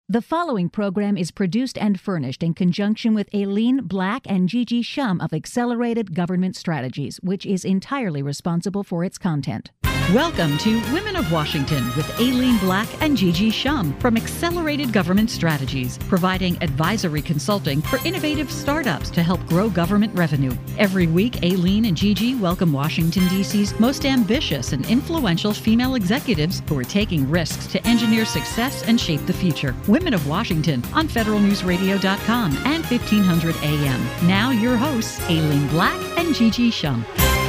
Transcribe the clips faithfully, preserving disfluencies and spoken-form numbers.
The following program is produced and furnished in conjunction with Aileen Black and Gigi Shum of Accelerated Government Strategies, which is entirely responsible for its content. Welcome to Women of Washington with Aileen Black and Gigi Shum from Accelerated Government Strategies, providing advisory consulting for innovative startups to help grow government revenue. Every week, Aileen and Gigi welcome Washington, D C's most ambitious and influential female executives who are taking risks to engineer success and shape the future. Women of Washington on federal news radio dot com and fifteen hundred A M. Now your hosts, Aileen Black and Gigi Shum.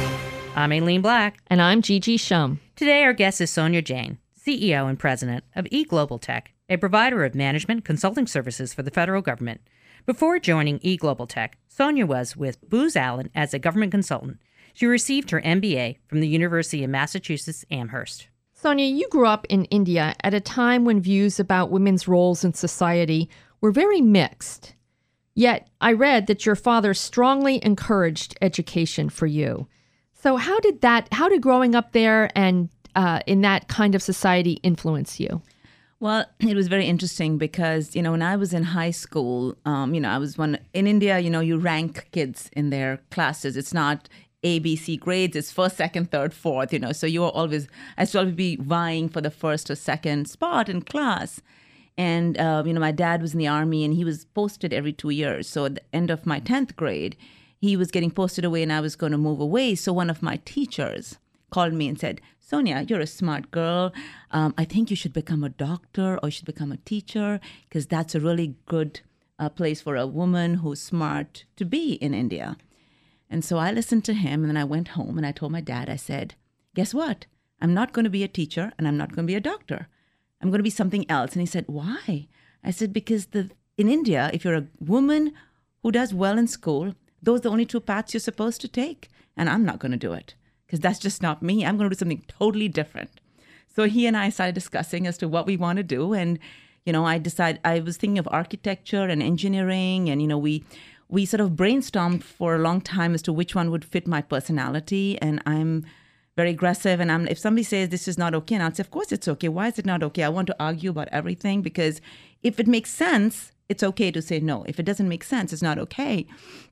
I'm Aileen Black. And I'm Gigi Shum. Today our guest is Sonia Jain, C E O and President of eGlobal Tech, a provider of management consulting services for the federal government. Before joining eGlobal Tech, Sonia was with Booz Allen as a government consultant. She received her M B A from the University of Massachusetts Amherst. Sonia, you grew up in India at a time when views about women's roles in society were very mixed. Yet, I read that your father strongly encouraged education for you. So how did that, how did growing up there and uh, in that kind of society influence you? Well, it was very interesting because, you know, when I was in high school, um, you know, I was one, in India, you know, you rank kids in their classes. It's not A, B, C grades. It's first, second, third, fourth, you know. So you were always, I used to always be vying for the first or second spot in class. And, uh, you know, my dad was in the Army and he was posted every two years. So at the end of my tenth grade, he was getting posted away and I was going to move away. So one of my teachers called me and said, Sonia, you're a smart girl. Um, I think you should become a doctor or you should become a teacher because that's a really good uh, place for a woman who's smart to be in India. And so I listened to him and then I went home and I told my dad, I said, guess what? I'm not going to be a teacher and I'm not going to be a doctor. I'm going to be something else. And he said, why? I said, because the in India, if you're a woman who does well in school, those are the only two paths you're supposed to take. And I'm not going to do it because that's just not me. I'm going to do something totally different. So he and I started discussing as to what we want to do. And, you know, I decided I was thinking of architecture and engineering. And, you know, we we sort of brainstormed for a long time as to which one would fit my personality. And I'm very aggressive. And I'm if somebody says this is not okay, and I'll say, of course it's okay. Why is it not okay? I want to argue about everything because if it makes sense, it's okay to say no. If it doesn't make sense, it's not okay.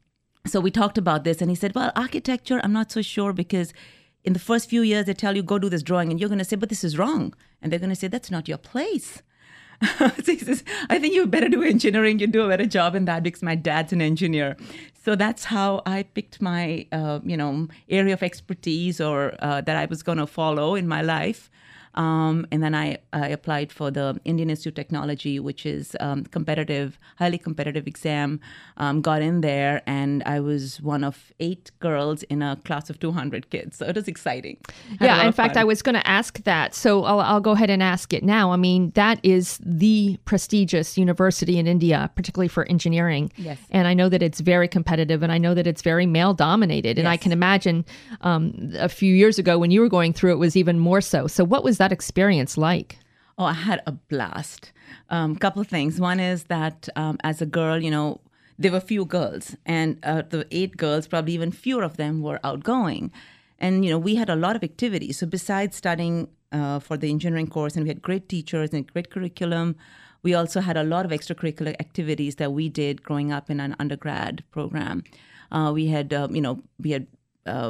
So we talked about this and he said, well, architecture, I'm not so sure because in the first few years, they tell you, go do this drawing and you're going to say, but this is wrong. And they're going to say, that's not your place. So he says, I think you better do engineering. You do a better job in that because my dad's an engineer. So that's how I picked my, uh, you know, area of expertise or uh, that I was going to follow in my life. Um, and then I, I applied for the Indian Institute of Technology, which is um, competitive, highly competitive exam, um, got in there, and I was one of eight girls in a class of two hundred kids. So it was exciting. Yeah, in fact, fun. I was going to ask that. So I'll, I'll go ahead and ask it now. I mean, that is the prestigious university in India, particularly for engineering. Yes. And I know that it's very competitive, and I know that it's very male-dominated. And Yes. I can imagine um, a few years ago when you were going through it was even more so. So what was that experience like? Oh, I had a blast. A um, couple of things. One is that um, as a girl, you know, there were few girls, and uh, the eight girls, probably even fewer of them were outgoing. And, you know, we had a lot of activities. So besides studying uh, for the engineering course, and we had great teachers and great curriculum, we also had a lot of extracurricular activities that we did growing up in an undergrad program. Uh, we had, uh, you know, we had... Uh,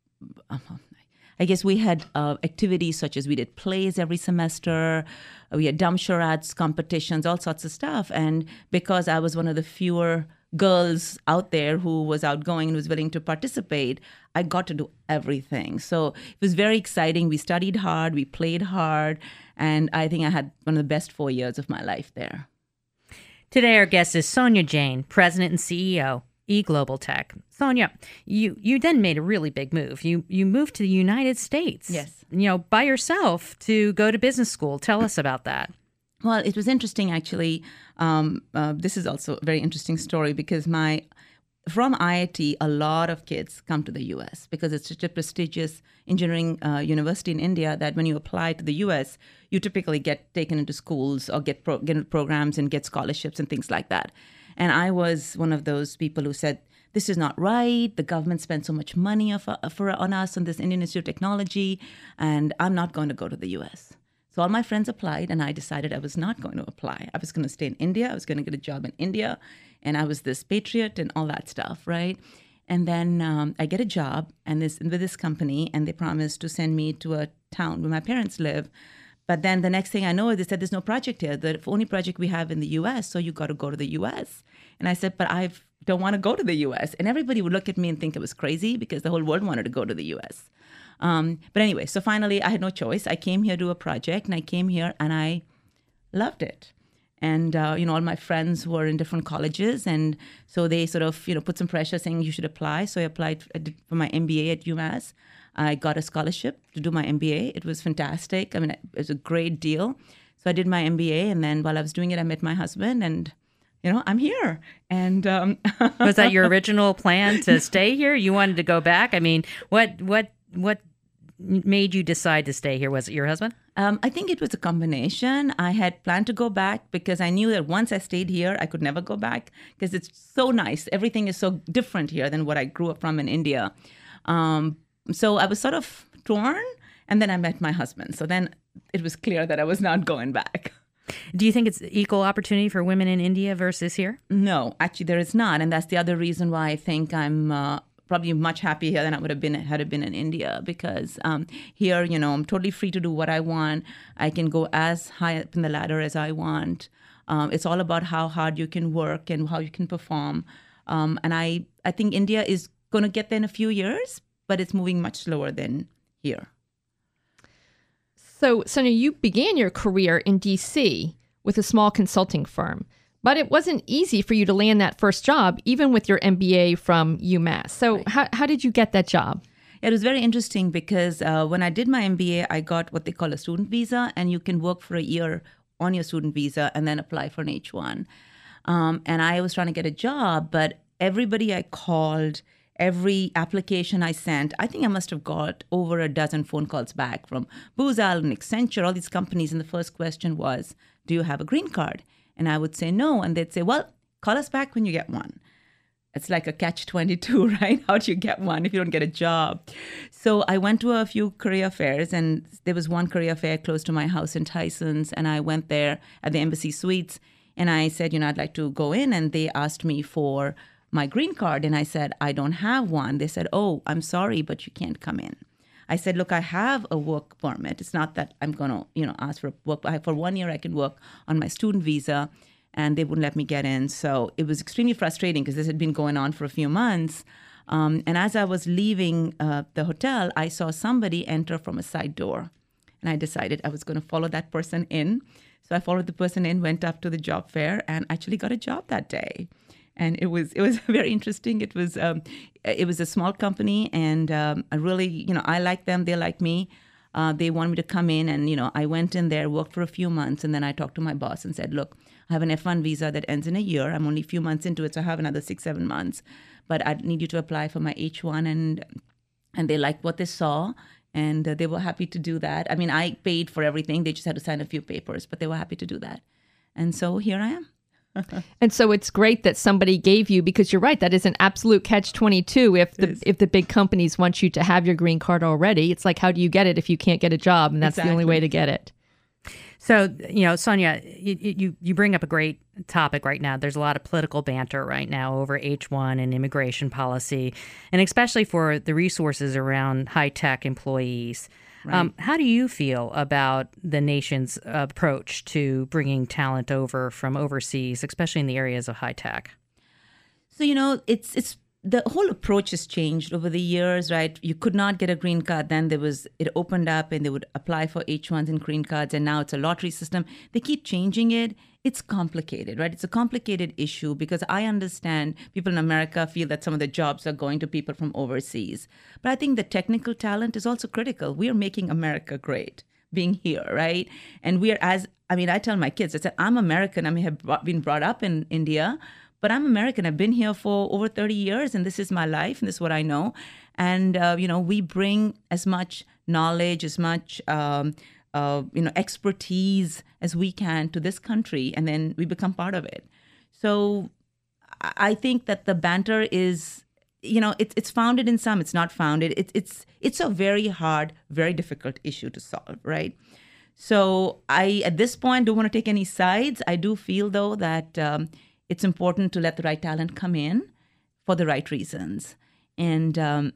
I guess we had uh, activities such as we did plays every semester, we had dumb charades competitions, all sorts of stuff. And because I was one of the fewer girls out there who was outgoing and was willing to participate, I got to do everything. So it was very exciting. We studied hard, we played hard, and I think I had one of the best four years of my life there. Today our guest is Sonia Jain, President and C E O, eGlobal Tech. Sonia, you, you then made a really big move. You you moved to the United States. Yes. You know, by yourself to go to business school. Tell us about that. Well, it was interesting, actually. Um, uh, this is also a very interesting story because my from I I T, a lot of kids come to the U S because it's such a prestigious engineering uh, university in India that when you apply to the U S, you typically get taken into schools or get, pro- get into programs and get scholarships and things like that. And I was one of those people who said, this is not right. The government spent so much money of, uh, for, on us on this Indian Institute of Technology, and I'm not going to go to the U S. So all my friends applied, and I decided I was not going to apply. I was going to stay in India. I was going to get a job in India, and I was this patriot and all that stuff, right? And then um, I get a job and this with this company, and they promised to send me to a town where my parents live. But then the next thing I know, they said, there's no project here. The only project we have in the U S, so you got to go to the U S. And I said, but I don't want to go to the U S. And everybody would look at me and think it was crazy because the whole world wanted to go to the U S. Um, but anyway, so finally I had no choice. I came here to do a project, and I came here and I loved it. And, uh, you know, all my friends were in different colleges. And so they sort of, you know, put some pressure saying you should apply. So I applied I did for my M B A at UMass. I got a scholarship to do my M B A. It was fantastic. I mean, it was a great deal. So I did my M B A. And then while I was doing it, I met my husband, and, you know, I'm here. And um, was that your original plan to stay here? You wanted to go back? I mean, what, what, what made you decide to stay here? Was it your husband? Um, I think it was a combination. I had planned to go back because I knew that once I stayed here, I could never go back because it's so nice. Everything is so different here than what I grew up from in India. Um, so I was sort of torn, and then I met my husband. So then it was clear that I was not going back. Do you think it's equal opportunity for women in India versus here? No, actually there is not. And that's the other reason why I think I'm uh, probably much happier here than I would have been had it been in India, because um, here, you know, I'm totally free to do what I want. I can go as high up in the ladder as I want. Um, it's all about how hard you can work and how you can perform. Um, and I, I think India is going to get there in a few years, but it's moving much slower than here. So, Sonia, you began your career in D C with a small consulting firm, but it wasn't easy for you to land that first job, even with your M B A from UMass. So Right. how, how did you get that job? It was very interesting because uh, when I did my M B A, I got what they call a student visa, and you can work for a year on your student visa and then apply for an H one. Um, and I was trying to get a job, but everybody I called, every application I sent, I think I must have got over a dozen phone calls back from Booz Allen, Accenture, all these companies. And the first question was, do you have a green card? And I would say no. And they'd say, well, call us back when you get one. It's like a catch twenty-two, right? How do you get one if you don't get a job? So I went to a few career fairs, and there was one career fair close to my house in Tysons. And I went there at the Embassy Suites, and I said, you know, I'd like to go in. And they asked me for my green card. And I said, I don't have one. They said, oh, I'm sorry, but you can't come in. I said, look, I have a work permit. It's not that I'm going to, you know, ask for a work. For one year, I can work on my student visa, and they wouldn't let me get in. So it was extremely frustrating because this had been going on for a few months. Um, and as I was leaving uh, the hotel, I saw somebody enter from a side door. And I decided I was going to follow that person in. So I followed the person in, went up to the job fair, and actually got a job that day. And it was it was very interesting. It was um, it was a small company, and um, I really, you know, I like them. They like me. Uh, they wanted me to come in, and you know, I went in there, worked for a few months, and then I talked to my boss and said, "Look, I have an F one visa that ends in a year. I'm only a few months into it, so I have another six, seven months. But I need you to apply for my H one." And and they liked what they saw, and uh, they were happy to do that. I mean, I paid for everything. They just had to sign a few papers, but they were happy to do that. And so here I am. And so it's great that somebody gave you, because you're right, that is an absolute catch twenty-two. If the if the big companies want you to have your green card already, it's like, how do you get it if you can't get a job? And that's Exactly. the only way to get it. So, you know, Sonia, you, you, you bring up a great topic right now. There's a lot of political banter right now over H one and immigration policy, and especially for the resources around high-tech employees. Right. Um, how do you feel about the nation's approach to bringing talent over from overseas, especially in the areas of high tech? So, you know, it's it's the whole approach has changed over the years, right? You could not get a green card. Then there was, it opened up and they would apply for H ones and green cards. And now it's a lottery system. They keep changing it. It's complicated, right? It's a complicated issue because I understand people in America feel that some of the jobs are going to people from overseas. But I think the technical talent is also critical. We are making America great being here, right? And we are as, I mean, I tell my kids, I said, I'm American. I may have been brought up in India, but I'm American. I've been here for over thirty years, and this is my life, and this is what I know. And, uh, you know, we bring as much knowledge, as much, um, uh, you know, expertise as we can to this country, and then we become part of it. So I think that the banter is, you know, it's it's founded in some, it's not founded. It's it's it's a very hard, very difficult issue to solve, right? So I, at this point, don't want to take any sides. I do feel, though, that um, it's important to let the right talent come in for the right reasons. And um,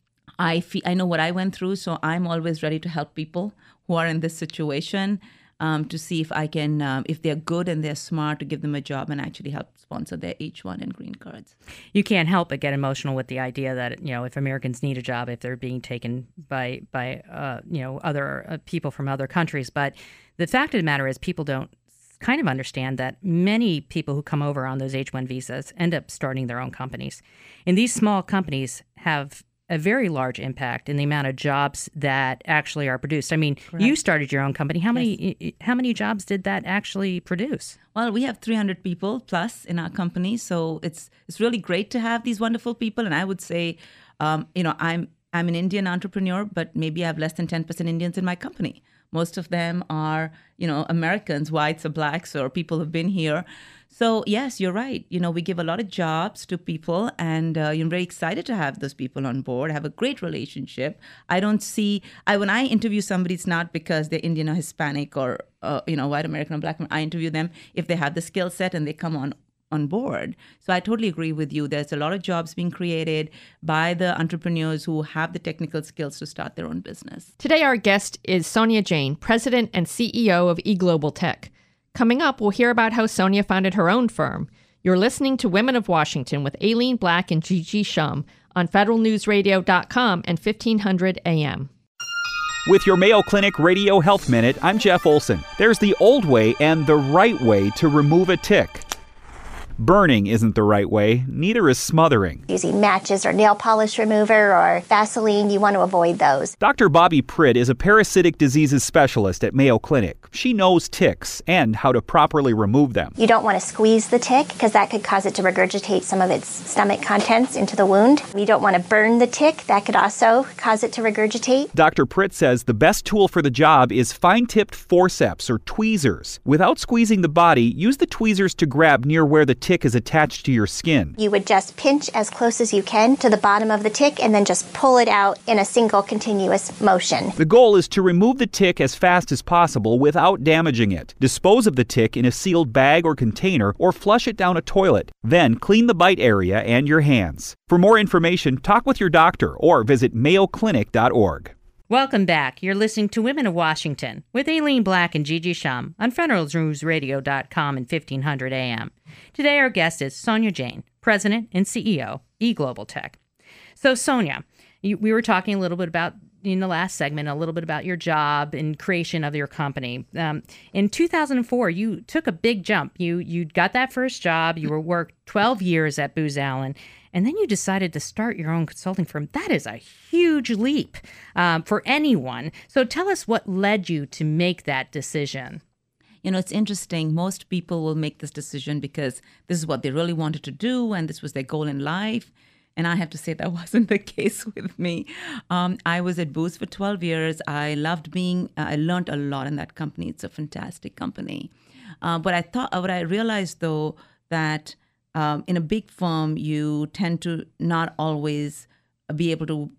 I feel, I know what I went through, so I'm always ready to help people who are in this situation um, to see if I can, um, if they're good and they're smart, to give them a job and actually help sponsor their H one and green cards. You can't help but get emotional with the idea that, you know, if Americans need a job, if they're being taken by, by uh, you know, other uh, people from other countries. But the fact of the matter is people don't kind of understand that many people who come over on those H one visas end up starting their own companies. And these small companies have a very large impact in the amount of jobs that actually are produced. I mean, Correct. You started your own company. How many yes. how many jobs did that actually produce? Well, we have three hundred people plus in our company, so it's it's really great to have these wonderful people. And I would say, um, you know, I'm I'm an Indian entrepreneur, but maybe I have less than ten percent Indians in my company. Most of them are, you know, Americans, whites or blacks, or people who've been here. So yes, you're right. You know, we give a lot of jobs to people, and uh, I'm very excited to have those people on board. I have a great relationship. I don't see, I when I interview somebody, it's not because they're Indian or Hispanic or, uh, you know, white American or black. I interview them if they have the skill set and they come on on board. So I totally agree with you. There's a lot of jobs being created by the entrepreneurs who have the technical skills to start their own business. Today, our guest is Sonia Jain, President and C E O of eGlobal Tech. Coming up, we'll hear about how Sonia founded her own firm. You're listening to Women of Washington with Aileen Black and Gigi Shum on federal news radio dot com and fifteen hundred A M. With your Mayo Clinic Radio Health Minute, I'm Jeff Olson. There's the old way and the right way to remove a tick. Burning isn't the right way, neither is smothering. Using matches or nail polish remover or Vaseline, you want to avoid those. Doctor Bobby Pritt is a parasitic diseases specialist at Mayo Clinic. She knows ticks and how to properly remove them. You don't want to squeeze the tick because that could cause it to regurgitate some of its stomach contents into the wound. You don't want to burn the tick. That could also cause it to regurgitate. Doctor Pritt says the best tool for the job is fine-tipped forceps or tweezers. Without squeezing the body, use the tweezers to grab near where the tick is attached to your skin. You would just pinch as close as you can to the bottom of the tick and then just pull it out in a single continuous motion. The goal is to remove the tick as fast as possible without damaging it. Dispose of the tick in a sealed bag or container or flush it down a toilet. Then clean the bite area and your hands. For more information, talk with your doctor or visit mayo clinic dot org. Welcome back. You're listening to Women of Washington with Aileen Black and Gigi Shum on federal news radio dot com and fifteen hundred A M. Today our guest is Sonia Jain, President and C E O, eGlobal Tech. So Sonia, you, we were talking a little bit about, in the last segment, a little bit about your job and creation of your company. Um, in two thousand four, you took a big jump. You you got that first job. You were worked twelve years at Booz Allen. And then you decided to start your own consulting firm. That is a huge leap um, for anyone. So tell us what led you to make that decision. You know, it's interesting. Most people will make this decision because this is what they really wanted to do and this was their goal in life. And I have to say that wasn't the case with me. Um, I was at Booz for twelve years. I loved being, uh, I learned a lot in that company. It's a fantastic company. Uh, but I thought, what I realized though, that Um, in a big firm, you tend to not always be able to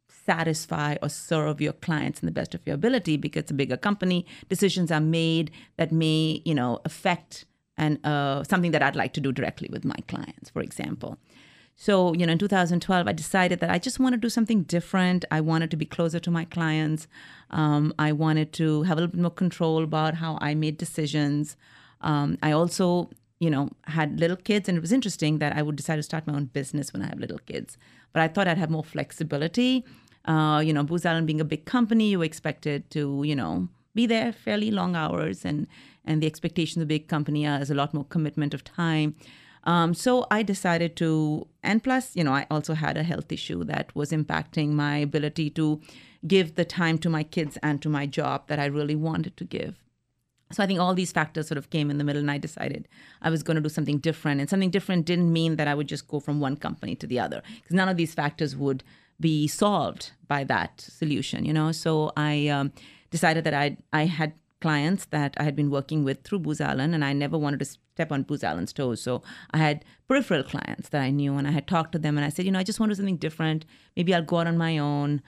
satisfy or serve your clients in the best of your ability because it's a bigger company. Decisions are made that may, you know, affect and uh, something that I'd like to do directly with my clients, for example. So, you know, in two thousand twelve, I decided that I just want to do something different. I wanted to be closer to my clients. Um, I wanted to have a little bit more control about how I made decisions. Um, I also you know, had little kids, and it was interesting that I would decide to start my own business when I have little kids. But I thought I'd have more flexibility. Uh, you know, Booz Allen being a big company, you were expected to, you know, be there fairly long hours, and and the expectations of a big company are is a lot more commitment of time. Um, so I decided to, and plus, you know, I also had a health issue that was impacting my ability to give the time to my kids and to my job that I really wanted to give. So I think all these factors sort of came in the middle, and I decided I was going to do something different. And something different didn't mean that I would just go from one company to the other, because none of these factors would be solved by that solution, you know. So I um, decided that I I had clients that I had been working with through Booz Allen, and I never wanted to step on Booz Allen's toes. So I had peripheral clients that I knew, and I had talked to them, and I said, you know, I just want to do something different. Maybe I'll go out on my own.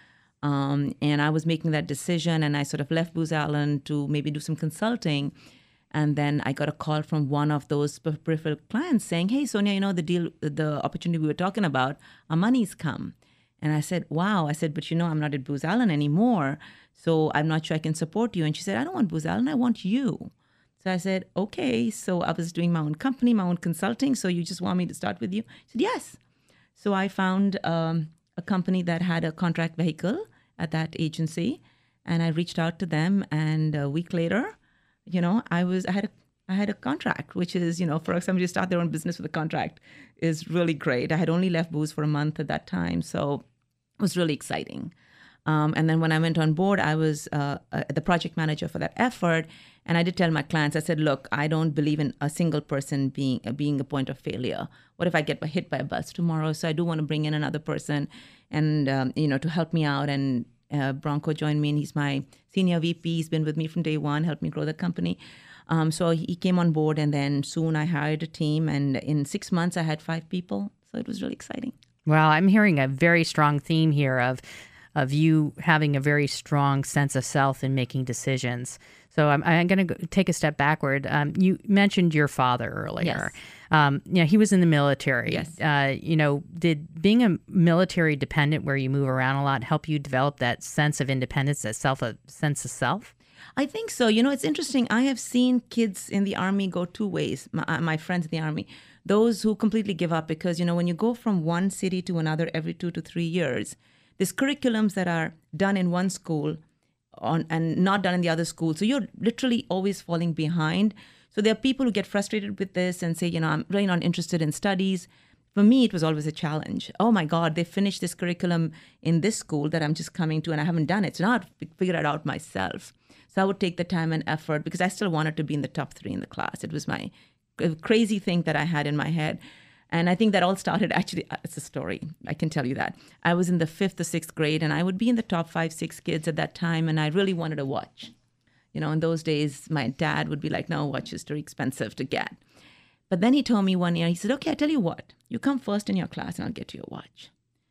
Um, and I was making that decision, and I sort of left Booz Allen to maybe do some consulting. And then I got a call from one of those peripheral clients saying, hey, Sonia, you know, the deal, the opportunity we were talking about, our money's come. And I said, wow. I said, but you know, I'm not at Booz Allen anymore, so I'm not sure I can support you. And she said, I don't want Booz Allen, I want you. So I said, okay. So I was doing my own company, my own consulting. So you just want me to start with you? She said, yes. So I found um, a company that had a contract vehicle at that agency. And I reached out to them. And a week later, you know, I was, I had a, I had a contract, which is, you know, for somebody to start their own business with a contract is really great. I had only left Booz for a month at that time. So it was really exciting. Um, and then when I went on board, I was uh, uh, the project manager for that effort. And I did tell my clients, I said, look, I don't believe in a single person being uh, being a point of failure. What if I get hit by a bus tomorrow? So I do want to bring in another person and, um, you know, to help me out. And uh, Bronco joined me, and he's my senior V P. He's been with me from day one, helped me grow the company. Um, so he came on board, and then soon I hired a team. And in six months, I had five people. So it was really exciting. Well, I'm hearing a very strong theme here of of you having a very strong sense of self in making decisions. So I'm, I'm going to take a step backward. Um, you mentioned your father earlier. Yes. Um, you know, he was in the military. Yes. Uh, you know, did being a military dependent where you move around a lot help you develop that sense of independence, that self, a sense of self? I think so. You know, it's interesting. I have seen kids in the Army go two ways, my, my friends in the Army. Those who completely give up because, you know, when you go from one city to another every two to three years, there's curriculums that are done in one school on, and not done in the other school. So you're literally always falling behind. So there are people who get frustrated with this and say, you know, I'm really not interested in studies. For me, it was always a challenge. Oh my God, they finished this curriculum in this school that I'm just coming to and I haven't done it. So now I've figured it out myself. So I would take the time and effort because I still wanted to be in the top three in the class. It was my crazy thing that I had in my head. And I think that all started, actually, it's a story. I can tell you that. I was in the fifth or sixth grade, and I would be in the top five, six kids at that time, and I really wanted a watch. You know, in those days, my dad would be like, no, watch is too expensive to get. But then he told me one year, he said, okay, I tell you what, you come first in your class, and I'll get you a watch.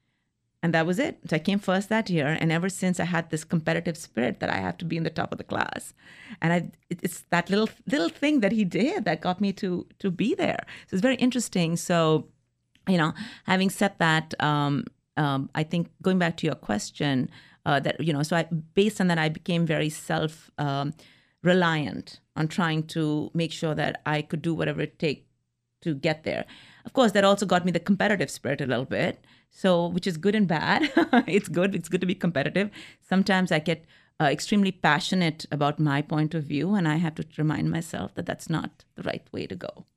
And that was it. So I came first that year. And ever since, I had this competitive spirit that I have to be in the top of the class. And I, it's that little little thing that he did that got me to to be there. So it's very interesting. So, you know, having said that, um, um, I think going back to your question, uh, that, you know, so I, based on that, I became very self um, reliant on trying to make sure that I could do whatever it takes to get there. Of course, that also got me the competitive spirit a little bit. So, which is good and bad. It's good. It's good to be competitive. Sometimes I get uh, extremely passionate about my point of view, and I have to remind myself that that's not the right way to go.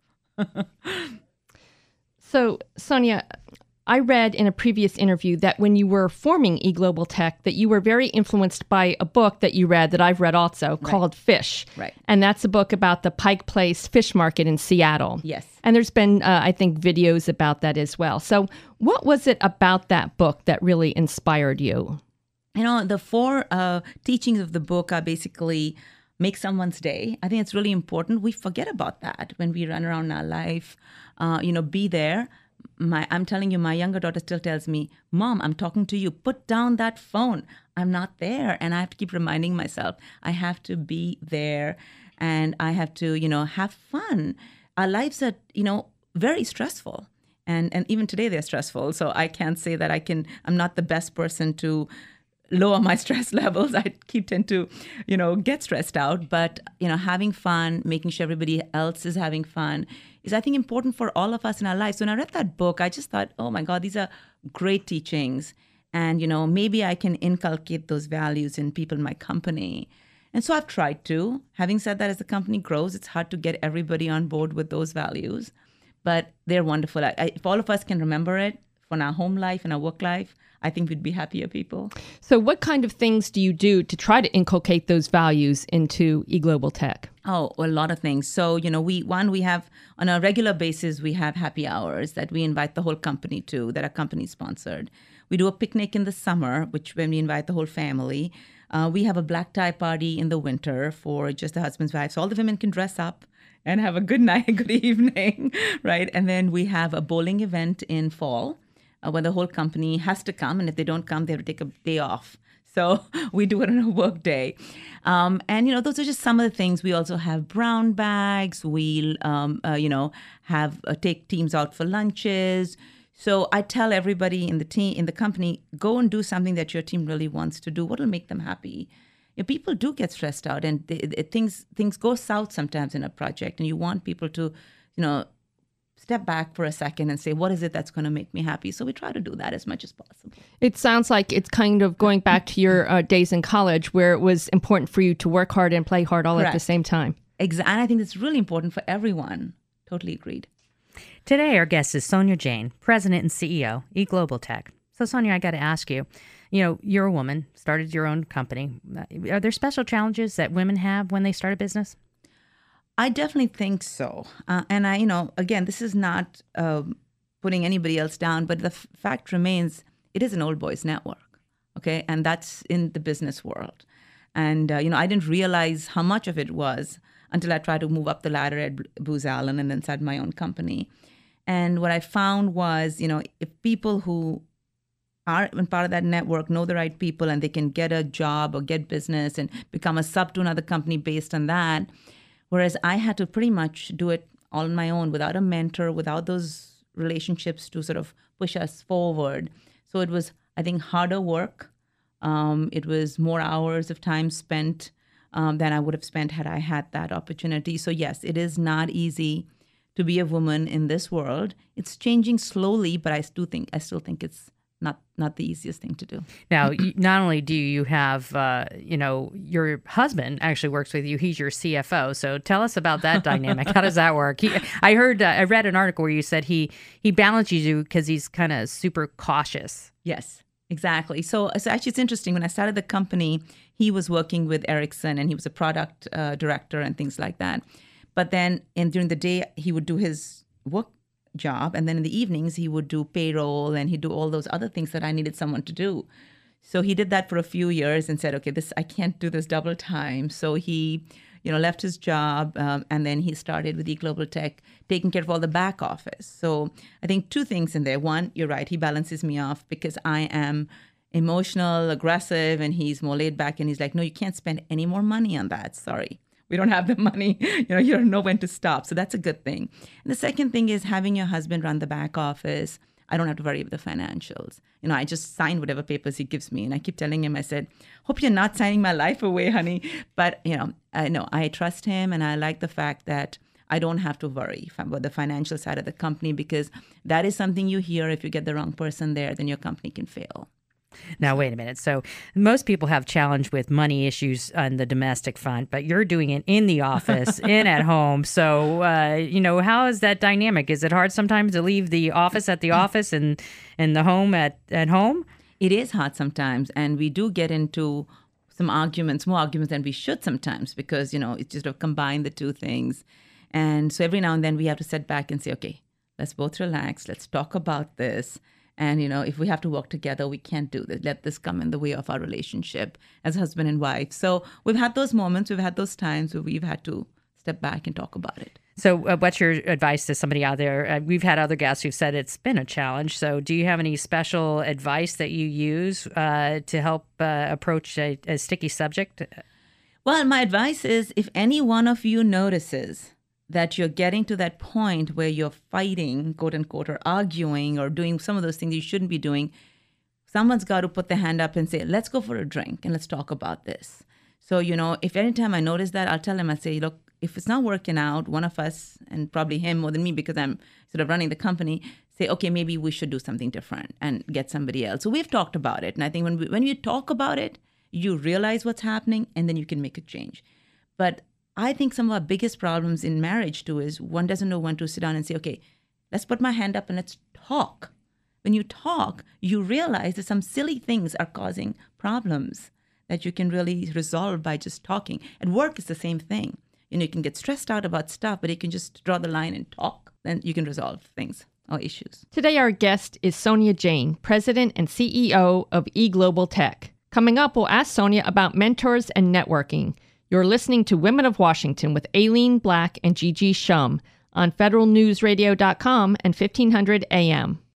So, Sonia, I read in a previous interview that when you were forming eGlobal Tech, that you were very influenced by a book that you read that I've read also called Right. Fish. Right. And that's a book about the Pike Place fish market in Seattle. Yes. And there's been, uh, I think, videos about that as well. So what was it about that book that really inspired you? You know, the four uh, teachings of the book are basically make someone's day. I think it's really important. We forget about that when we run around our life. Uh, you know, be there. My, I'm telling you, my younger daughter still tells me, Mom, I'm talking to you. Put down that phone. I'm not there. And I have to keep reminding myself, I have to be there and I have to, you know, have fun. Our lives are, you know, very stressful. And, and even today they're stressful. So I can't say that I can, I'm not the best person to lower my stress levels. I keep tend to, you know, get stressed out. But, you know, having fun, making sure everybody else is having fun is, I think, important for all of us in our lives. So when I read that book, I just thought, oh my God, these are great teachings. And, you know, maybe I can inculcate those values in people in my company. And so I've tried to. Having said that, as the company grows, it's hard to get everybody on board with those values. But they're wonderful. I, I, if all of us can remember it for our home life and our work life, I think we'd be happier people. So what kind of things do you do to try to inculcate those values into eGlobal Tech? Oh, a lot of things. So, you know, we one, we have on a regular basis, we have happy hours that we invite the whole company to, that are company sponsored. We do a picnic in the summer, which when we invite the whole family. Uh, we have a black tie party in the winter for just the husbands, wives. So all the women can dress up and have a good night, good evening, right? And then we have a bowling event in fall uh, where the whole company has to come. And if they don't come, they have to take a day off. So we do it on a work day. Um, and, you know, those are just some of the things. We also have brown bags. We, um, uh, you know, have uh, take teams out for lunches. So I tell everybody in the team, in the company, go and do something that your team really wants to do. What will make them happy? You know, people do get stressed out, and they, they, things things go south sometimes in a project, and you want people to, you know, step back for a second and say, what is it that's going to make me happy? So we try to do that as much as possible. It sounds like it's kind of going back to your uh, days in college, where it was important for you to work hard and play hard all Correct. At the same time. Exactly. And I think it's really important for everyone. Totally agreed. Today, our guest is Sonia Jain, President and C E O, eGlobal Tech. So, Sonia, I got to ask you, you know, you're a woman, started your own company. Are there special challenges that women have when they start a business? I definitely think so. Uh, and I, you know, again, this is not uh, putting anybody else down, but the f- fact remains, it is an old boys network, okay? And that's in the business world. And, uh, you know, I didn't realize how much of it was until I tried to move up the ladder at Booz Allen and then started my own company. And what I found was, you know, if people who are part of that network know the right people and they can get a job or get business and become a sub to another company based on that, whereas I had to pretty much do it all on my own without a mentor, without those relationships to sort of push us forward. So it was, I think, harder work. Um, it was more hours of time spent um, than I would have spent had I had that opportunity. So yes, it is not easy to be a woman in this world. It's changing slowly, but I still think I still think it's not not the easiest thing to do. Now, not only do you have, uh, you know, your husband actually works with you. He's your C F O. So tell us about that dynamic. How does that work? He, I heard, uh, I read an article where you said he he balances you because he's kind of super cautious. Yes, exactly. So, so actually, it's interesting. When I started the company, he was working with Ericsson, and he was a product uh, director and things like that. But then, in during the day, he would do his work job, and then in the evenings he would do payroll and he'd do all those other things that I needed someone to do. So he did that for a few years and said, okay, this I can't do this double time. So he, you know, left his job um, and then he started with eGlobal Tech, taking care of all the back office. So I think two things in there. One, you're right, he balances me off because I am emotional, aggressive, and he's more laid back, and he's like, no, you can't spend any more money on that. Sorry. We don't have the money, you know, you don't know when to stop. So that's a good thing. And the second thing is having your husband run the back office. I don't have to worry about the financials. You know, I just sign whatever papers he gives me. And I keep telling him, I said, hope you're not signing my life away, honey. But, you know, I know I trust him, and I like the fact that I don't have to worry about the financial side of the company, because that is something you hear. If you get the wrong person there, then your company can fail. Now, wait a minute. So most people have challenge with money issues on the domestic front, but you're doing it in the office, in at home. So, uh, you know, how is that dynamic? Is it hard sometimes to leave the office at the office and, and the home at, at home? It is hard sometimes. And we do get into some arguments, more arguments than we should sometimes, because, you know, it's just to combine the two things. And so every now and then we have to sit back and say, okay, let's both relax. Let's talk about this. And, you know, if we have to work together, we can't do this. Let this come in the way of our relationship as husband and wife. So we've had those moments. We've had those times where we've had to step back and talk about it. So uh, what's your advice to somebody out there? Uh, we've had other guests who've said it's been a challenge. So do you have any special advice that you use uh, to help uh, approach a, a sticky subject? Well, my advice is, if any one of you notices that you're getting to that point where you're fighting, quote unquote, or arguing or doing some of those things you shouldn't be doing, someone's got to put their hand up and say, let's go for a drink and let's talk about this. So, you know, if anytime I notice that, I'll tell them, I say, look, if it's not working out, one of us, and probably him more than me because I'm sort of running the company, say, okay, maybe we should do something different and get somebody else. So we've talked about it. And I think when we, when you talk about it, you realize what's happening and then you can make a change. But I think some of our biggest problems in marriage too is one doesn't know when to sit down and say, okay, let's put my hand up and let's talk. When you talk, you realize that some silly things are causing problems that you can really resolve by just talking. At work, it's the same thing. You know, you can get stressed out about stuff, but you can just draw the line and talk. Then you can resolve things or issues. Today, our guest is Sonia Jain, President and C E O of eGlobal Tech. Coming up, we'll ask Sonia about mentors and networking. You're listening to Women of Washington with Aileen Black and Gigi Shum on federal news radio dot com and fifteen hundred A M.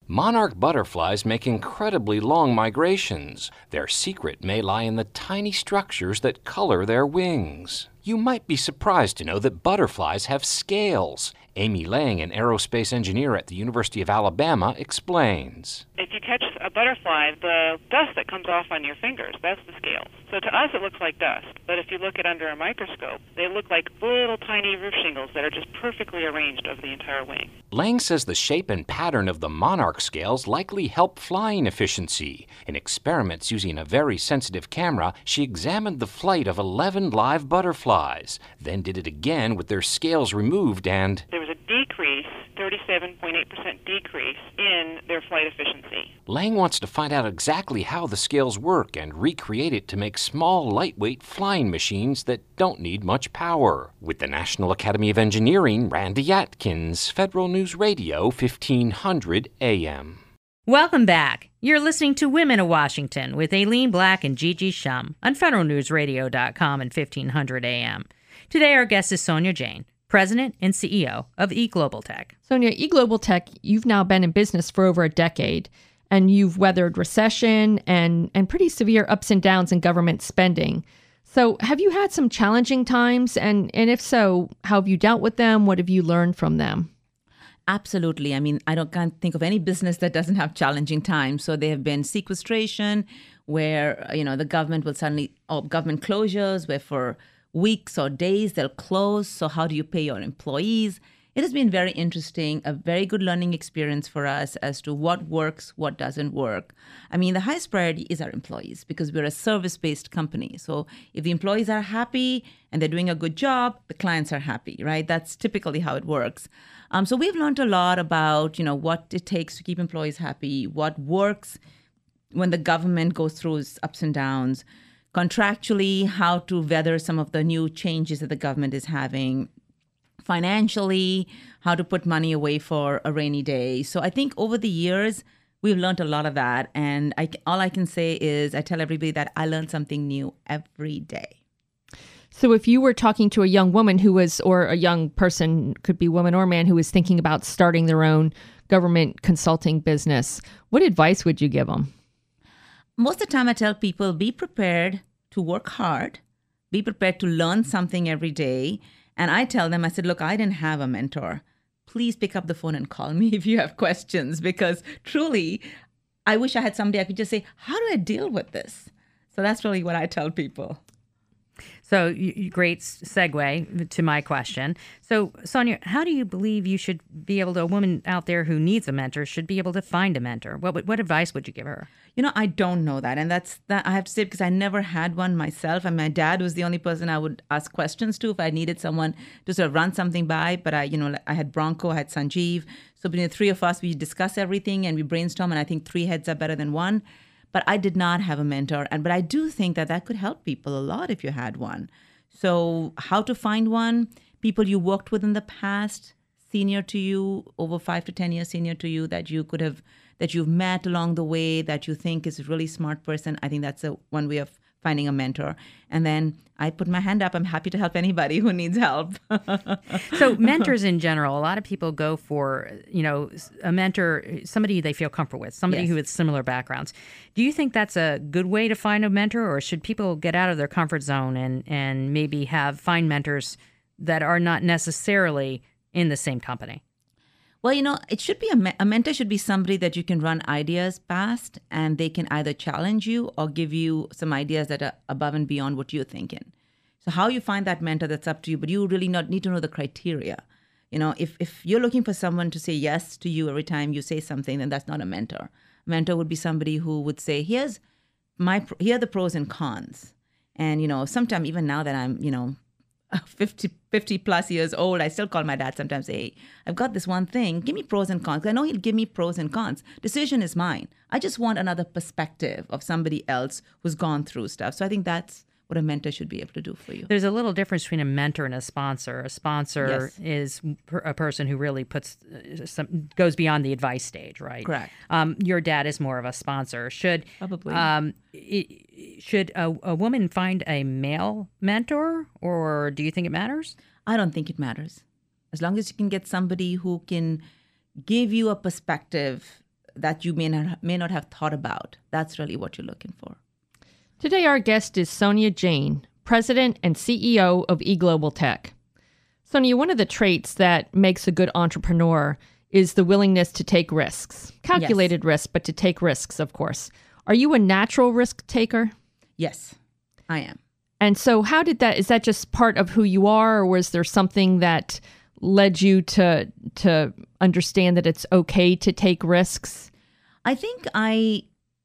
Monarch butterflies make incredibly long migrations. Their secret may lie in the tiny structures that color their wings. You might be surprised to know that butterflies have scales. Amy Lang, an aerospace engineer at the University of Alabama, explains. If you catch a butterfly, the dust that comes off on your fingers, that's the scales. So to us it looks like dust, but if you look at under a microscope, they look like little tiny roof shingles that are just perfectly arranged over the entire wing. Lang says the shape and pattern of the monarch scales likely help flying efficiency. In experiments using a very sensitive camera, she examined the flight of eleven live butterflies, then did it again with their scales removed, and there was a decrease, thirty-seven point eight percent decrease in their flight efficiency. Lang wants to find out exactly how the scales work and recreate it to make small, lightweight flying machines that don't need much power. With the National Academy of Engineering, Randy Atkins, Federal News Radio, fifteen hundred A M. Welcome back. You're listening to Women of Washington with Aileen Black and Gigi Shum on federal news radio dot com and fifteen hundred A M. Today our guest is Sonia Jain, President and C E O of eGlobal Tech. Sonia, eGlobal Tech, you've now been in business for over a decade, and you've weathered recession and, and pretty severe ups and downs in government spending. So have you had some challenging times? And, and if so, how have you dealt with them? What have you learned from them? Absolutely. I mean, I don't can't think of any business that doesn't have challenging times. So there have been sequestration where, you know, the government will suddenly, or government closures where for weeks or days they'll close. So how do you pay your employees? It has been very interesting, a very good learning experience for us as to what works, what doesn't work. I mean, the highest priority is our employees because we're a service-based company. So if the employees are happy and they're doing a good job, the clients are happy, right? That's typically how it works. Um, so we've learned a lot about, you know, what it takes to keep employees happy, what works when the government goes through its ups and downs, contractually, how to weather some of the new changes that the government is having, financially, how to put money away for a rainy day. So I think over the years, we've learned a lot of that. And I, all I can say is I tell everybody that I learn something new every day. So if you were talking to a young woman who was, or a young person, could be woman or man, who was thinking about starting their own government consulting business, what advice would you give them? Most of the time I tell people, be prepared to work hard, be prepared to learn something every day. And I tell them, I said, look, I didn't have a mentor. Please pick up the phone and call me if you have questions, because truly, I wish I had somebody I could just say, how do I deal with this? So that's really what I tell people. So you, great segue to my question. So Sonia, how do you believe you should be able to, a woman out there who needs a mentor should be able to find a mentor? What what advice would you give her? You know, I don't know that. And that's that I have to say because I never had one myself. And my dad was the only person I would ask questions to if I needed someone to sort of run something by. But I, you know, I had Bronco, I had Sanjeev. So between the three of us, we discuss everything and we brainstorm. And I think three heads are better than one. But I did not have a mentor. And but I do think that that could help people a lot if you had one. So how to find one? People you worked with in the past, senior to you, over five to ten years senior to you, that you could have, that you've met along the way, that you think is a really smart person. I think that's a, one way of finding a mentor. And then I put my hand up. I'm happy to help anybody who needs help. So mentors in general, a lot of people go for, you know, a mentor, somebody they feel comfortable with, somebody Yes. who has similar backgrounds. Do you think that's a good way to find a mentor, or should people get out of their comfort zone and, and maybe have find mentors that are not necessarily in the same company? Well, you know, it should be a, me- a mentor should be somebody that you can run ideas past, and they can either challenge you or give you some ideas that are above and beyond what you're thinking. So how you find that mentor, that's up to you, but you really not need to know the criteria. You know, if, if you're looking for someone to say yes to you every time you say something, then that's not a mentor. A mentor would be somebody who would say, here's my, here are the pros and cons. And, you know, sometime even now that I'm, you know, fifty, fifty plus years old, I still call my dad sometimes, say, hey, I've got this one thing, give me pros and cons. I know he'll give me pros and cons. Decision is mine. I just want another perspective of somebody else who's gone through stuff. So I think that's what a mentor should be able to do for you. There's a little difference between a mentor and a sponsor. A sponsor Yes. is per- a person who really puts uh, some goes beyond the advice stage, right? Correct. Um, your dad is more of a sponsor. Should Probably. um, it, should a, a woman find a male mentor, or do you think it matters? I don't think it matters. As long as you can get somebody who can give you a perspective that you may not, may not have thought about. That's really what you're looking for. Today, our guest is Sonia Jain, President and C E O of eGlobal Tech. Sonia, one of the traits that makes a good entrepreneur is the willingness to take risks. Calculated yes. risks, but to take risks, of course. Are you a natural risk taker? Yes, I am. And so how did that, is that just part of who you are, or was there something that led you to to understand that it's okay to take risks? I think I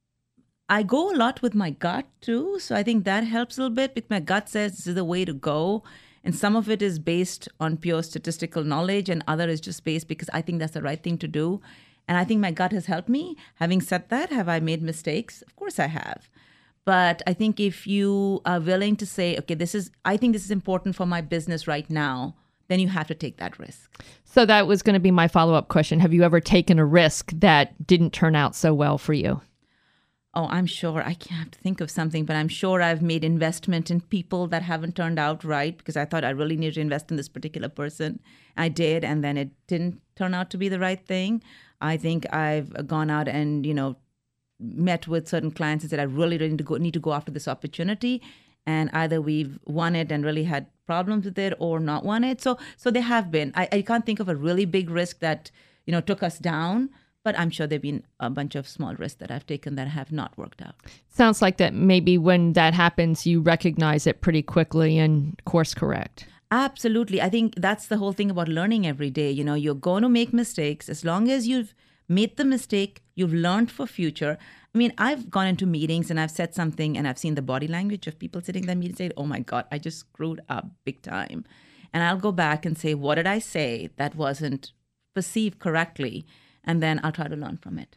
I go a lot with my gut too. So I think that helps a little bit because my gut says this is the way to go. And some of it is based on pure statistical knowledge and other is just based because I think that's the right thing to do. And I think my gut has helped me. Having said that, have I made mistakes? Of course I have. But I think if you are willing to say, okay, this is, I think this is important for my business right now, then you have to take that risk. So that was going to be my follow-up question. Have you ever taken a risk that didn't turn out so well for you? Oh, I'm sure. I can't think of something, but I'm sure I've made investment in people that haven't turned out right because I thought I really needed to invest in this particular person. I did, and then it didn't turn out to be the right thing. I think I've gone out and, you know, met with certain clients and said, I really, really need to go, need to go after this opportunity. And either we've won it and really had problems with it or not won it. So so there have been. I, I can't think of a really big risk that, you know, took us down. But I'm sure there have been a bunch of small risks that I've taken that have not worked out. Sounds like that maybe when that happens, you recognize it pretty quickly and course correct. Absolutely. I think that's the whole thing about learning every day. You know, you're going to make mistakes. As long as you've made the mistake, you've learned for future. I mean, I've gone into meetings and I've said something and I've seen the body language of people sitting in that meeting say, oh my God, I just screwed up big time. And I'll go back and say, what did I say that wasn't perceived correctly? And then I'll try to learn from it.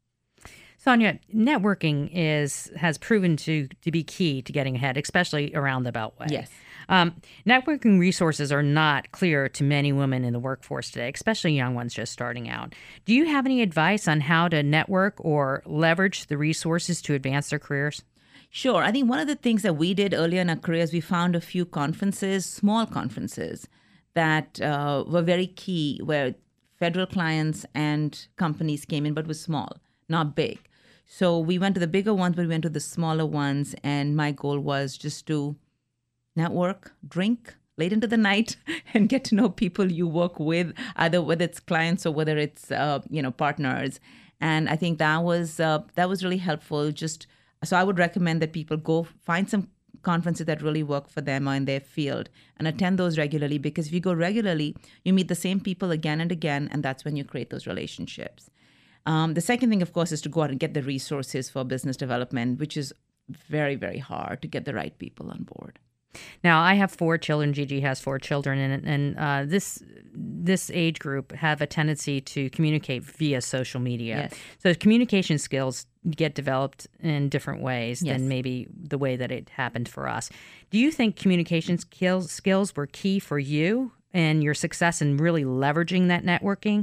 Sonia, networking is has proven to, to be key to getting ahead, especially around the Beltway. Yes. Um, networking resources are not clear to many women in the workforce today, especially young ones just starting out. Do you have any advice on how to network or leverage the resources to advance their careers? Sure. I think one of the things that we did earlier in our careers, we found a few conferences, small conferences, that uh, were very key, where federal clients and companies came in, but was small, not big. So we went to the bigger ones, but we went to the smaller ones. And my goal was just to network, drink late into the night, and get to know people you work with, either whether it's clients or whether it's uh, you know partners. And I think that was uh, that was really helpful. Just so I would recommend that people go find some conferences that really work for them or in their field and attend those regularly, because if you go regularly, you meet the same people again and again, and that's when you create those relationships. Um, the second thing, of course, is to go out and get the resources for business development, which is very, very hard to get the right people on board. Now, I have four children. Gigi has four children, and and uh, this this age group have a tendency to communicate via social media. Yes. So communication skills get developed in different ways Yes. than maybe the way that it happened for us. Do you think communication skills skills were key for you and your success in really leveraging that networking?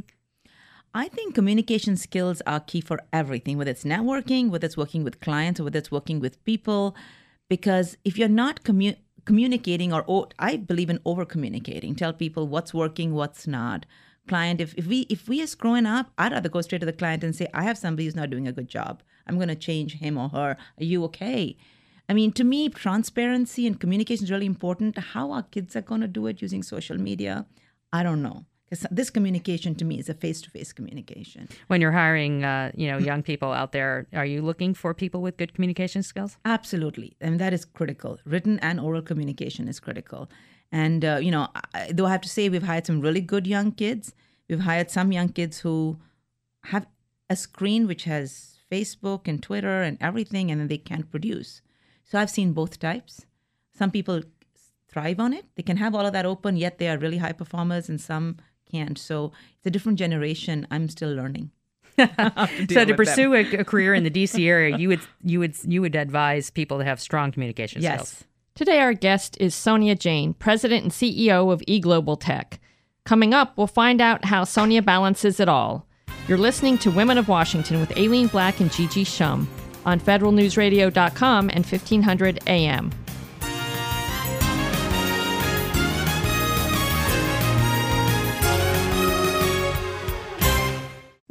I think communication skills are key for everything, whether it's networking, whether it's working with clients, or whether it's working with people. Because if you're not commu- communicating, or o- I believe in over communicating, tell people what's working, what's not. Client, if, if we if we are screwing up, I'd rather go straight to the client and say, I have somebody who's not doing a good job. I'm going to change him or her. Are you okay? I mean, to me, transparency and communication is really important. How our kids are going to do it using social media, I don't know. Because this communication to me is a face-to-face communication. When you're hiring, uh, you know, young people out there, are you looking for people with good communication skills? Absolutely. And that is critical. Written and oral communication is critical. And, uh, you know, I, though I have to say we've hired some really good young kids. We've hired some young kids who have a screen which has Facebook and Twitter and everything, and then they can't produce. So I've seen both types. Some people thrive on it. They can have all of that open, yet they are really high performers, and some can't. So it's a different generation. I'm still learning. to so to pursue a, a career in the D C area, you would you would you would advise people to have strong communication yes. skills. Today, our guest is Sonia Jain, President and C E O of eGlobal Tech. Coming up, we'll find out how Sonia balances it all. You're listening to Women of Washington with Aileen Black and Gigi Shum on federal news radio dot com and fifteen hundred A M.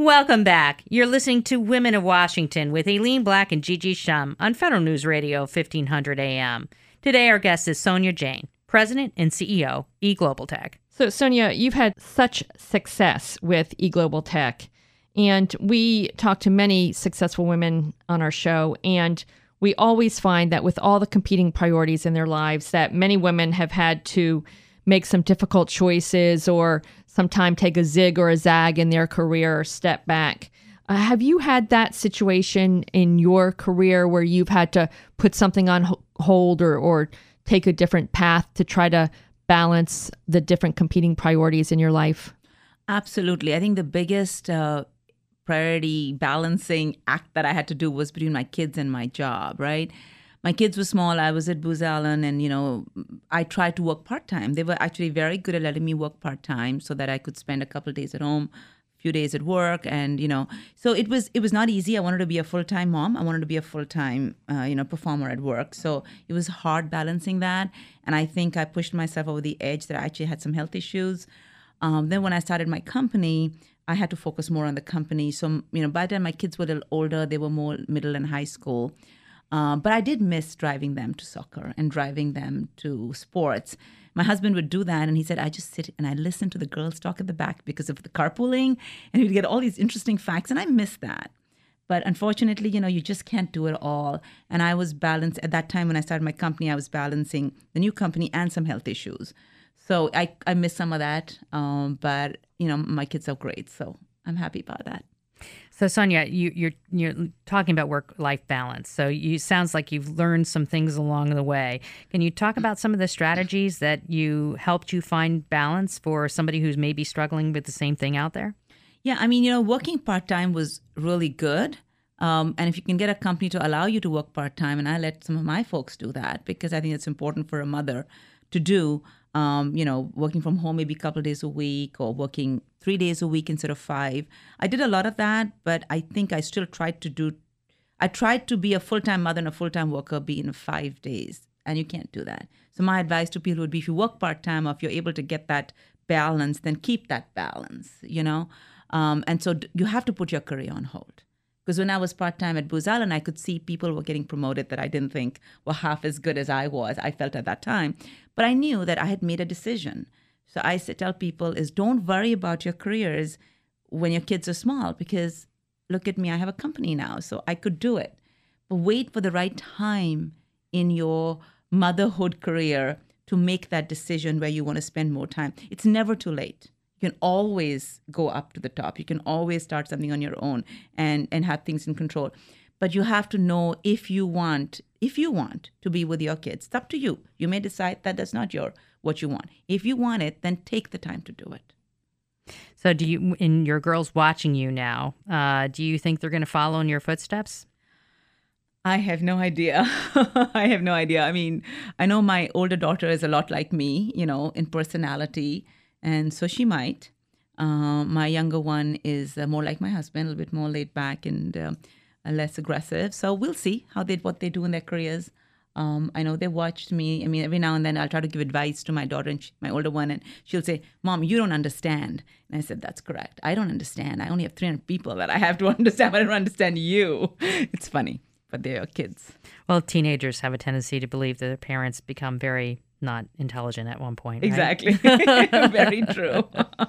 Welcome back. You're listening to Women of Washington with Aileen Black and Gigi Shum on Federal News Radio fifteen hundred A M. Today our guest is Sonia Jain, President and C E O, eGlobal Tech. So Sonia, you've had such success with eGlobal Tech, and we talk to many successful women on our show, and we always find that with all the competing priorities in their lives, that many women have had to make some difficult choices or sometime take a zig or a zag in their career or step back. Uh, have you had that situation in your career where you've had to put something on ho- hold or, or take a different path to try to balance the different competing priorities in your life? Absolutely. I think the biggest uh, priority balancing act that I had to do was between my kids and my job, right? My kids were small. I was at Booz Allen, and, you know, I tried to work part-time. They were actually very good at letting me work part-time so that I could spend a couple of days at home, a few days at work. And, you know, so it was it was not easy. I wanted to be a full-time mom. I wanted to be a full-time, uh, you know, performer at work. So it was hard balancing that. And I think I pushed myself over the edge that I actually had some health issues. Um, then when I started my company, I had to focus more on the company. So, you know, by the time my kids were a little older, they were more middle and high school. Uh, but I did miss driving them to soccer and driving them to sports. My husband would do that, and he said, I just sit and I listen to the girls talk at the back because of the carpooling, and he'd get all these interesting facts, and I miss that. But unfortunately, you know, you just can't do it all. And I was balanced. At that time when I started my company, I was balancing the new company and some health issues. So I, I miss some of that, um, but, you know, my kids are great, so I'm happy about that. So Sonia, you, you're you're talking about work-life balance. So you sounds like you've learned some things along the way. Can you talk about some of the strategies that you helped you find balance for somebody who's maybe struggling with the same thing out there? Yeah, I mean, you know, working part-time was really good. Um, and if you can get a company to allow you to work part-time, and I let some of my folks do that because I think it's important for a mother to do, um, you know, working from home maybe a couple of days a week or working three days a week instead of five. I did a lot of that, but I think I still tried to do, I tried to be a full-time mother and a full-time worker be in five days, and you can't do that. So my advice to people would be if you work part-time or if you're able to get that balance, then keep that balance, you know. Um, and so d- you have to put your career on hold. Because when I was part-time at Booz Allen, I could see people were getting promoted that I didn't think were half as good as I was, I felt at that time. But I knew that I had made a decision. So I tell people is don't worry about your careers when your kids are small, because look at me, I have a company now, so I could do it. But wait for the right time in your motherhood career to make that decision where you want to spend more time. It's never too late. You can always go up to the top. You can always start something on your own and, and have things in control. But you have to know if you want, if you want to be with your kids. It's up to you. You may decide that that's not your what you want. If you want it, then take the time to do it. So do you, in your girls watching you now, uh, do you think they're going to follow in your footsteps? I have no idea. I have no idea. I mean, I know my older daughter is a lot like me, you know, in personality. And so she might. Uh, my younger one is uh, more like my husband, a little bit more laid back and uh, less aggressive. So we'll see how they what they do in their careers. Um, I know they watched me. I mean, every now and then I'll try to give advice to my daughter, and she, my older one, and she'll say, Mom, you don't understand. And I said, that's correct. I don't understand. I only have three hundred people that I have to understand, but I don't understand you. It's funny, but they're kids. Well, teenagers have a tendency to believe that their parents become very not intelligent at one point. Right? Exactly. Very true.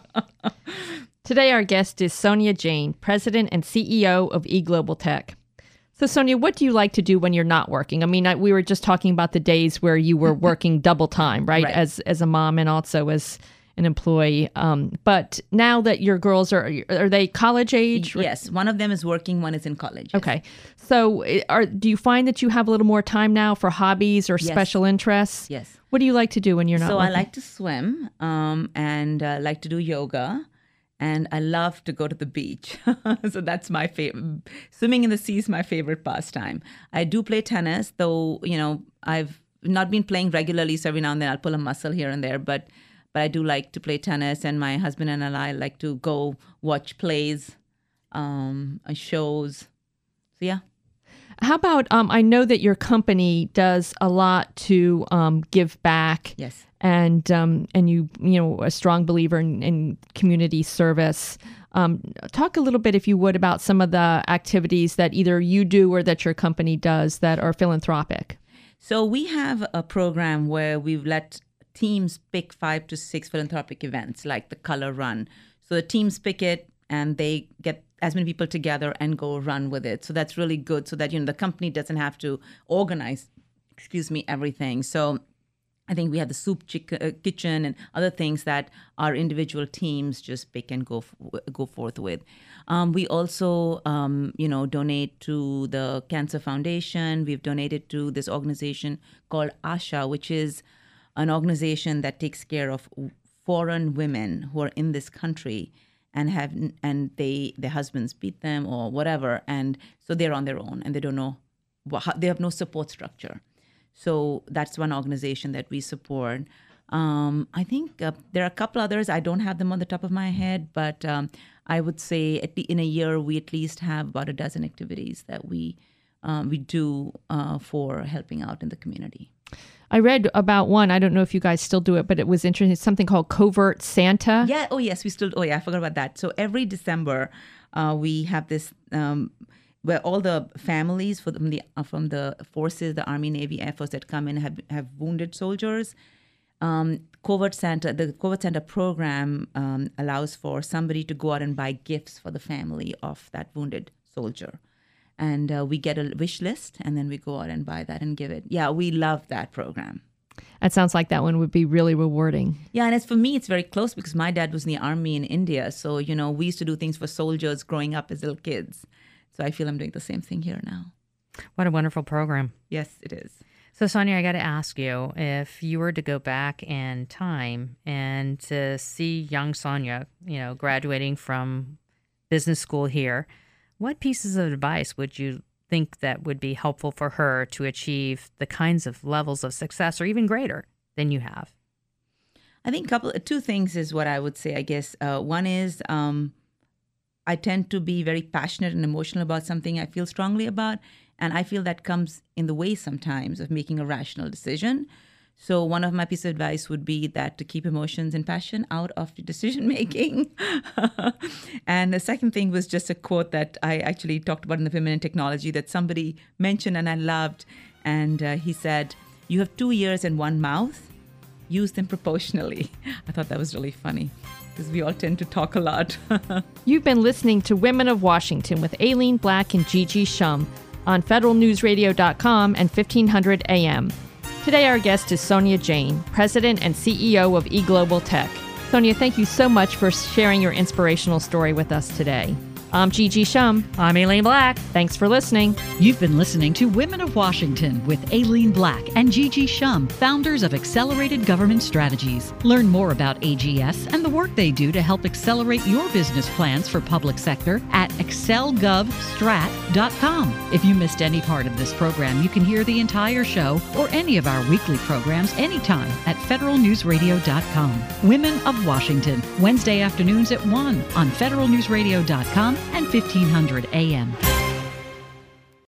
Today, our guest is Sonia Jain, President and C E O of eGlobal Tech. So, Sonia, what do you like to do when you're not working? I mean, I, we were just talking about the days where you were working double time, right? right? As as a mom and also as an employee. Um, but now that your girls are, are they college age? Yes. One of them is working, one is in college. Yes. Okay. So are, do you find that you have a little more time now for hobbies or yes. special interests? Yes. What do you like to do when you're not so working? So I like to swim um, and uh, like to do yoga. And I love to go to the beach. So that's my favorite. Swimming in the sea is my favorite pastime. I do play tennis, though, you know, I've not been playing regularly. So every now and then I'll pull a muscle here and there. But but I do like to play tennis. And my husband and I like to go watch plays, um, shows. So, yeah. How about, um, I know that your company does a lot to um, give back. Yes. And um, and you, you know, a strong believer in, in community service. Um, talk a little bit, if you would, about some of the activities that either you do or that your company does that are philanthropic. So we have a program where we've let teams pick five to six philanthropic events, like the Color Run. So the teams pick it and they get as many people together and go run with it. So that's really good, so that, you know, the company doesn't have to organize, excuse me, everything. So I think we have the soup chick- uh, kitchen and other things that our individual teams just pick and go f- go forth with. Um, we also, um, you know, donate to the Cancer Foundation. We've donated to this organization called ASHA, which is an organization that takes care of foreign women who are in this country and have and they their husbands beat them or whatever, and so they're on their own and they don't know, they have no support structure. So that's one organization that we support. Um, I think uh, there are a couple others. I don't have them on the top of my head, but um, I would say at the, in a year we at least have about a dozen activities that we um, we do uh, for helping out in the community. I read about one. I don't know if you guys still do it, but it was interesting. It's something called Covert Santa. Yeah. Oh, yes. We still. Oh, yeah. I forgot about that. So every December, uh, we have this. Um, where all the families from the from the forces, the Army, Navy, Air Force that come in have, have wounded soldiers. Um, Covert Santa, the Covert Santa program um, allows for somebody to go out and buy gifts for the family of that wounded soldier. And uh, we get a wish list, and then we go out and buy that and give it. Yeah, we love that program. That sounds like that one would be really rewarding. Yeah, and as for me, it's very close because my dad was in the Army in India. So, you know, we used to do things for soldiers growing up as little kids. So I feel I'm doing the same thing here now. What a wonderful program. Yes, it is. So, Sonia, I got to ask you, if you were to go back in time and to see young Sonia, you know, graduating from business school here, what pieces of advice would you think that would be helpful for her to achieve the kinds of levels of success or even greater than you have? I think couple two things is what I would say, I guess. Uh, one is um, I tend to be very passionate and emotional about something I feel strongly about. And I feel that comes in the way sometimes of making a rational decision. So one of my pieces of advice would be that to keep emotions and passion out of your decision making. And the second thing was just a quote that I actually talked about in the Women in Technology that somebody mentioned and I loved. And uh, he said, "You have two ears and one mouth. Use them proportionally." I thought that was really funny because we all tend to talk a lot. You've been listening to Women of Washington with Aileen Black and Gigi Shum on federal news radio dot com and fifteen hundred A M. Today our guest is Sonia Jain, President and C E O of eGlobal Tech. Sonia, thank you so much for sharing your inspirational story with us today. I'm Gigi Shum. I'm Aileen Black. Thanks for listening. You've been listening to Women of Washington with Aileen Black and Gigi Shum, founders of Accelerated Government Strategies. Learn more about A G S and the work they do to help accelerate your business plans for public sector at excel gov strat dot com. If you missed any part of this program, you can hear the entire show or any of our weekly programs anytime at federal news radio dot com. Women of Washington, Wednesday afternoons at one on federal news radio dot com and fifteen hundred A M.